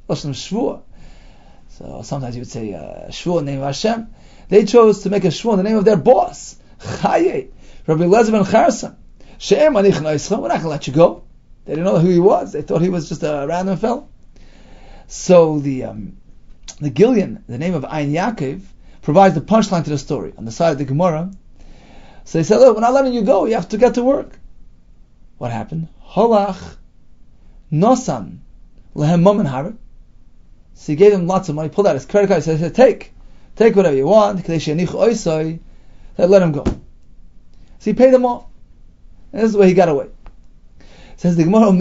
Speaker 2: So sometimes you would say shvuah in the name of Hashem. They chose to make a shvuah in the name of their boss, Chaye, Rabbi Lezer ben Charson. We're not going to let you go. They didn't know who he was. They thought he was just a random fellow. So the Gilyon, the name of Ein Yaakov, provides the punchline to the story on the side of the Gemara. So they said, "Look, we're not letting you go. You have to get to work." What happened? Holach nosan lehem momen harik. So he gave them lots of money. Pulled out his credit card. He said, "Take whatever you want." They let him go. So he paid them off. And this is the way he got away. Says the Gemara,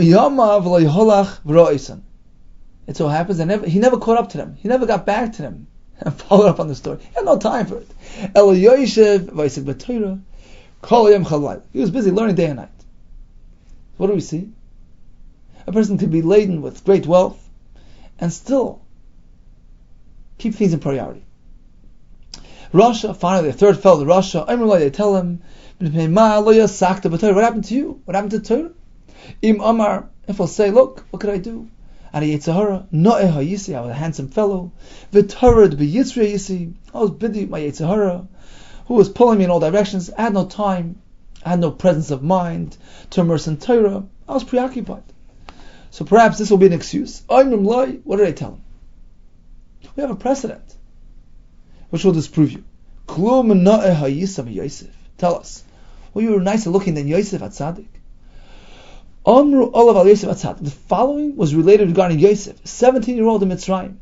Speaker 2: it so happens that he never caught up to them. He never got back to them and followed up on the story. He had no time for it. He was busy learning day and night. What do we see? A person could be laden with great wealth and still keep things in priority. Rasha, finally, the third fellow, the Rasha, they tell him, "What happened to you? What happened to Torah?" If I'll say, "Look, what could I do?" I was a handsome fellow. I was busy with my Yetzirah, who was pulling me in all directions. I had no time. I had no presence of mind to immerse in Torah. I was preoccupied. So perhaps this will be an excuse. What did I tell him? We have a precedent which will disprove you. Tell us. Well, you were nicer looking than Yosef HaTzadik. The following was related regarding Yosef, 17-year-old in Mitzrayim.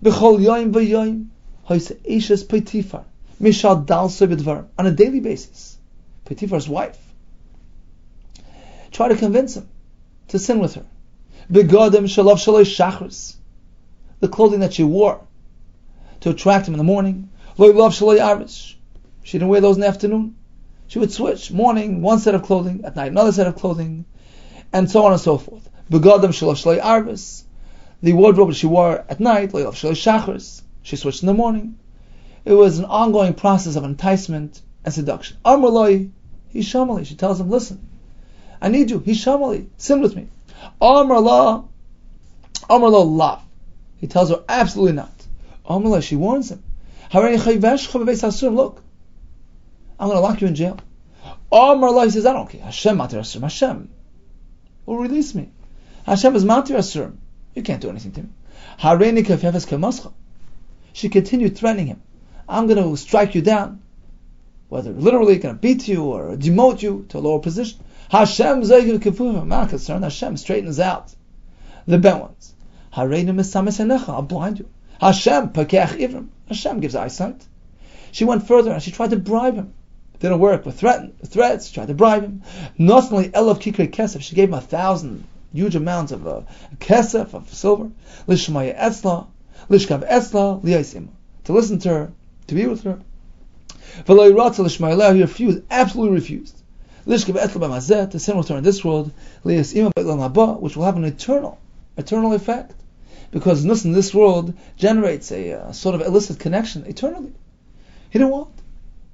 Speaker 2: On a daily basis, Potiphar's wife tried to convince him to sin with her. The clothing that she wore to attract him in the morning. She didn't wear those in the afternoon. She would switch, morning one set of clothing, at night another set of clothing, and so on and so forth. The wardrobe that she wore at night, she switched in the morning. It was an ongoing process of enticement and seduction. She tells him, "Listen, I need you. Hishamali, sin with me." Amar lav. He tells her, "Absolutely not." She warns him. Look, I'm going to lock you in jail. He says, "I don't care. Hashem matir asurim. Hashem will release me. Hashem is matir asurim. You can't do anything to me." She continued threatening him. "I'm going to strike you down, whether literally going to beat you or demote you to a lower position. Hashem I'm not concerned. Hashem straightens out the bent ones. I'll blind you. Hashem gives eyesight." She went further and she tried to bribe him. It didn't work. With threats, she tried to bribe him. Not only elav kikrei kesef, she gave him 1,000 huge amounts of kesef, of silver. Lishmaya etzla, lishkav etzla, liyasim, to listen to her, to be with her. V'lo yiratza lishmaya, he refused, absolutely refused. Lishkav etzla b'mazeh, to sin with her in this world, liyasim b'elam haba, which will have an eternal effect, because nus in this world generates a sort of illicit connection eternally. He didn't want.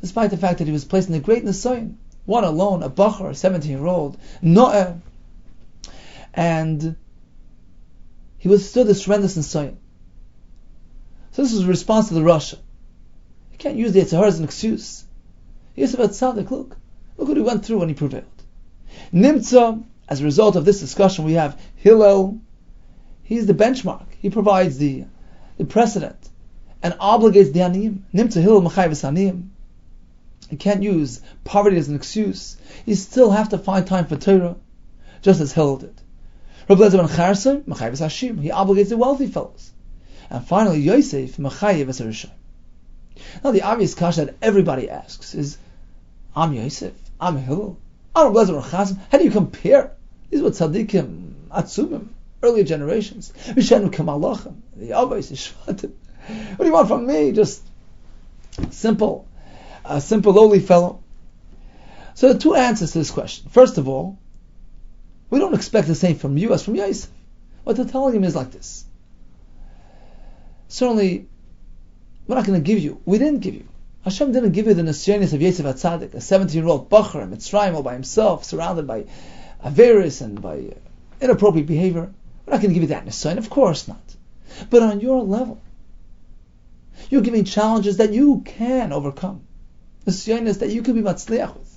Speaker 2: despite the fact that he was placed in a great Nisayon, one alone, a Bachar, a 17-year-old, Noah, and he withstood this tremendous Nisayon. So this was a response to the Rasha. You can't use the Yetzer Hara as an excuse. Yosef HaTzadik, look what he went through when he prevailed. Nimtza, as a result of this discussion, we have Hillel. He's the benchmark. He provides the precedent and obligates the Aniyim. Nimtza Hillel Machayves Aniyim. You can't use poverty as an excuse. You still have to find time for Torah, just as Hillel did. Rabbi Eliezer ben Charsa, Machayves Hashim. He obligates the wealthy fellows. And finally, Yosef Machayves Harishayim. Now the obvious kasha that everybody asks is, I'm Yosef, I'm Hillel, I'm Rabbi Eliezer ben Charsa. How do you compare? These were tzaddikim, atzumim, earlier generations. Mishenim kamalachim, the Avos, the Shvatim. What do you want from me? Just simple, a simple lowly fellow. So there are two answers to this question. First of all, we don't expect the same from you as from Yosef. What they're telling him is like this. Certainly, we're not going to give you. We didn't give you. Hashem didn't give you the Nisyonis of Yosef HaTzadik, a 17-year-old Bachar in Mitzrayim all by himself, surrounded by Averis and by inappropriate behavior. We're not going to give you that Nisyon, of course not. But on your level, you're giving challenges that you can overcome. Nisyonis that you can be matzliach with.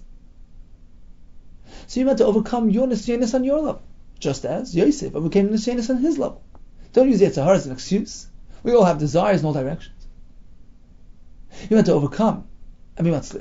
Speaker 2: So you meant to overcome your Nisyonis on your level, just as Yosef overcame Nisyonis on his level. Don't use Yetzer Hara as an excuse. We all have desires in all directions. You meant to overcome and be matzliach.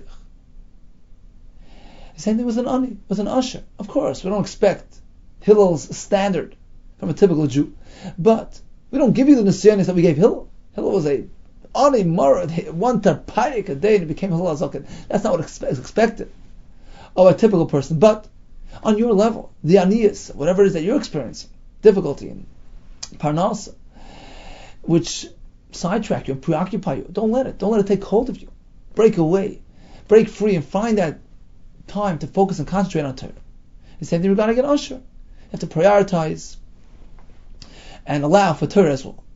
Speaker 2: The same thing with an ani, with an usher. Of course, we don't expect Hillel's standard from a typical Jew, but we don't give you the nisyonis that we gave Hillel. Hillel was a ani marad, one tarpayik a day, and it became Hillel HaZaken. That's not what is expected of a typical person. But on your level, the aniyas, whatever it is that you're experiencing, difficulty in parnasa, which sidetrack you and preoccupy you, don't let it take hold of you. Break away, break free, and find that time to focus and concentrate on Torah. The same thing regarding an usher. You have to prioritize and allow for Torah as well.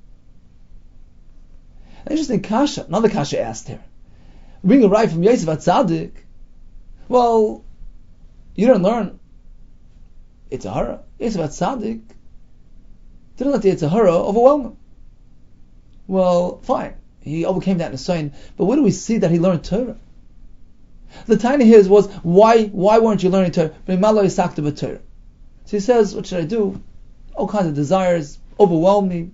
Speaker 2: An interesting kasha, another kasha asked here. Bring a right from Yosef HaTzadik. Well, you don't learn Yetzer Hara. Yosef HaTzadik didn't let the Yetzer Hara overwhelm him. Well, fine. He overcame that in a sign. But where do we see that he learned Torah? The tiny here was, why weren't you learning Torah? So he says, what should I do? All kinds of desires overwhelm me.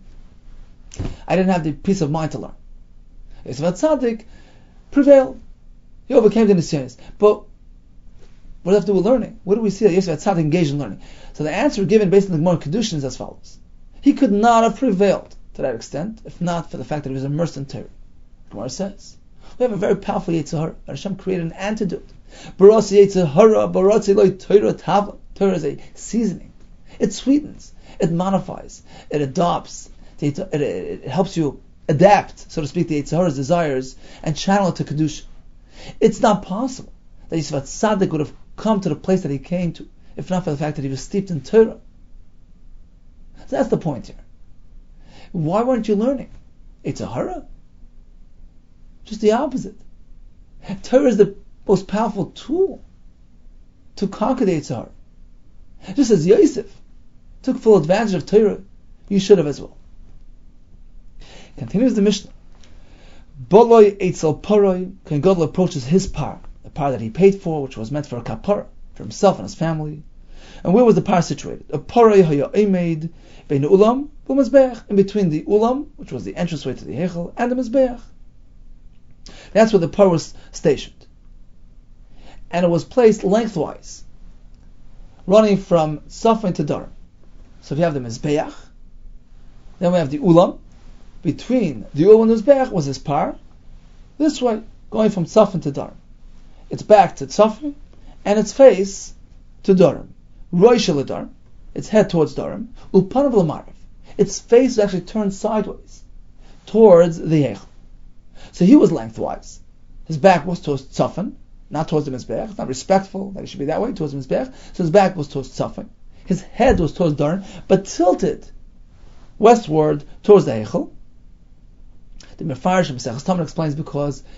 Speaker 2: I didn't have the peace of mind to learn. Yosef HaTzadik prevailed. He overcame the nisyonis. But what does that have to do with learning? Where do we see that Yosef HaTzadik engaged in learning? So the answer given based on the Gemara Kedushin is as follows. He could not have prevailed to that extent, if not for the fact that he was immersed in Torah. Gemara says, we have a very powerful Yetzer Hara. Hashem created an antidote. Barasi Yetzer Hara, barasi loy Torah tavla. Torah is a seasoning. It sweetens, it modifies, it adopts, it helps you adapt, so to speak, the Yetzer Hara's desires and channel it to Kedusha. It's not possible that Yosef HaTzadik would have come to the place that he came to, if not for the fact that he was steeped in Torah. So that's the point here. Why weren't you learning? Yetzer Hara? Just the opposite. Torah is the most powerful tool to conquer the Yetzer Hara. Just as Yosef took full advantage of Torah, you should have as well. Continues the Mishnah. Boloi Eitzel Paroi, Kohen Gadol approaches his par, the par that he paid for, which was meant for a kapara, for himself and his family. And where was the par situated? A paroi haya emed bein the ulam v'mizbeach, in between the ulam, which was the entranceway to the heichel, and the mizbeach. That's where the par was stationed, and it was placed lengthwise, running from Safin to Darim. So if you have the mizbeach, then we have the ulam. Between the ulam and the mizbeach was his par, this way, going from Safin to Darim. Its back to Safin, and its face to Darim. Rosh Darim, its head towards Darim. Ulpanav l'marav, its face is actually turned sideways towards the heichel. So he was lengthwise. His back was towards Tzafin, not towards the Mizbeach. It's not respectful that he should be that way, towards the Mizbeach. So his back was towards Tzafin. His head was towards Darim, but tilted westward towards the Heichel. The Mefarshim Maseches Tamid explains because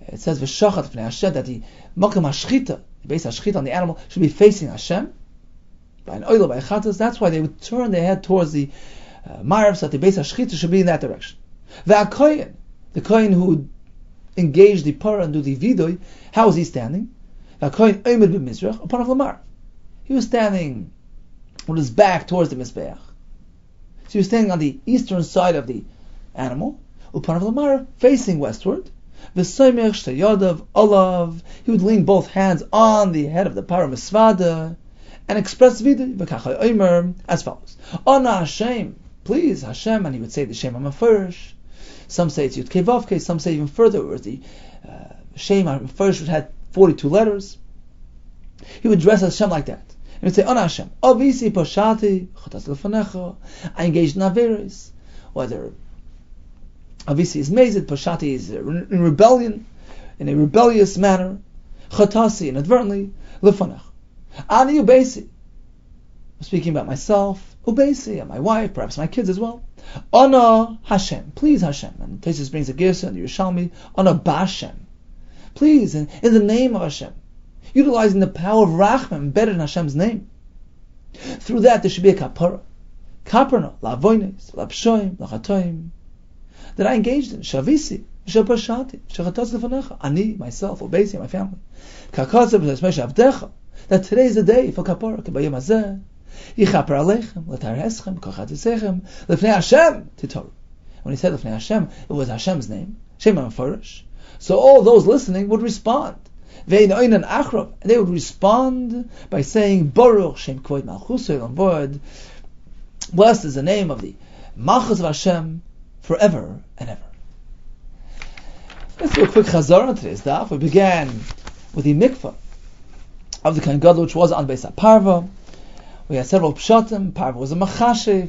Speaker 2: It says v'shachat fnei Hashem, that the makam hashchita, the base hashchita on the animal, should be facing Hashem. By an oil, by a chatas, that's why they would turn their head towards the marav, so that the base hashchita should be in that direction. V'akoyin, the koyin who would engage the parah and do the vidoy, how is he standing? V'akoyin oimid b'mizrach, upon of lamar. He was standing with his back towards the mizbeach. So he was standing on the eastern side of the animal, upon of lamar, facing westward. V'soymech shtayadav olav, he would lean both hands on the head of the parah misvada and express vidoy v'kachay oimer as follows: Ona Hashem, please Hashem, and he would say the Shem HaMefurish. Some say it's Yud Kei Vav Kei, some say even further, whereas the Shem HaMefurish would have 42 letters. He would dress Hashem like that. He would say, Ona Hashem, Avisi Pashati, Chotas Lefanecha, I engaged in Averis, whether Avisi is mazed, Pashati is in rebellion, in a rebellious manner, Chotasi inadvertently, Lefanecha. Ani Ubesi, speaking about myself, Ubesi, and my wife, perhaps my kids as well. Ana Hashem, please Hashem. And Tosfos brings a girsa and the Yerushalmi, Ana B'Hashem, please, in the name of Hashem, utilizing the power of Rachman embedded in Hashem's name. Through that there should be a kapara, kaparna, la'avoines, la'pshoim, la'chatoim, that I engaged in, shavisi, shabashati, shachatas lefanecha, ani, myself, Ubesi, my family, kakatzav l'smesh avdecha, that today is the day for kapara, k'bayim hazeh, yichaper aleichem, l'tar eschem, kachat esechem, l'fnei Hashem, titoru. When he said l'fnei Hashem, it was Hashem's name, Shem HaMefurish. So all those listening would respond. Vein oinan achrav, and they would respond by saying, Baruch Shem Kvod Malchusay on board, blessed is the name of the Malchus of Hashem forever and ever. Let's do a quick chazar on today's daf. We began with the mikvah of the Kohen Gadol, which was on Beis HaParva. We had several pshatim. Parva was a machashev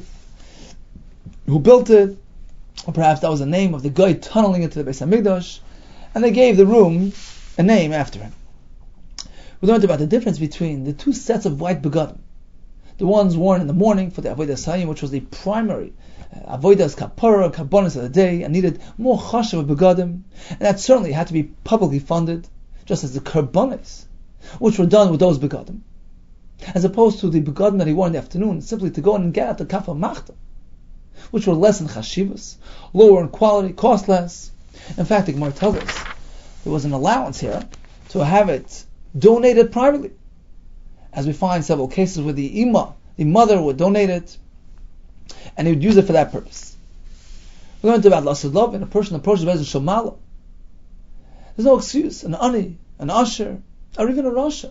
Speaker 2: who built it, or perhaps that was the name of the guy tunneling into the Beis HaMikdash, and they gave the room a name after him. We learned about the difference between the two sets of white begadim. The ones worn in the morning for the Avodas Hayim, which was the primary Avodas Kapara, Karbonis of the day, and needed more chashav begadim, and that certainly had to be publicly funded, just as the Karbonis, which were done with those begadim, as opposed to the begadim that he wore in the afternoon, simply to go and get at the kafa machta, which were less in chashivas, lower in quality, cost less. In fact, the Gemara tells us there was an allowance here to have it donated privately, as we find several cases where the mother would donate it, and he would use it for that purpose. We learned about Lasud Love, and a person approaches Bezin Shomala. There's no excuse, an ani, an usher, or even a rasha.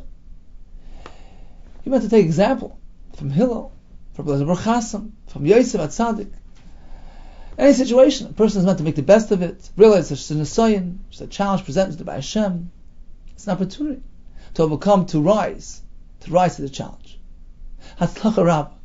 Speaker 2: You meant to take example from Hillel, from Blazer Chassam, from Yosef Atzadik. Any situation, a person is meant to make the best of it, realize it's a nisayon, it's a challenge presented by Hashem. It's an opportunity to overcome, to rise to the challenge. Hatzlacha Rabbah.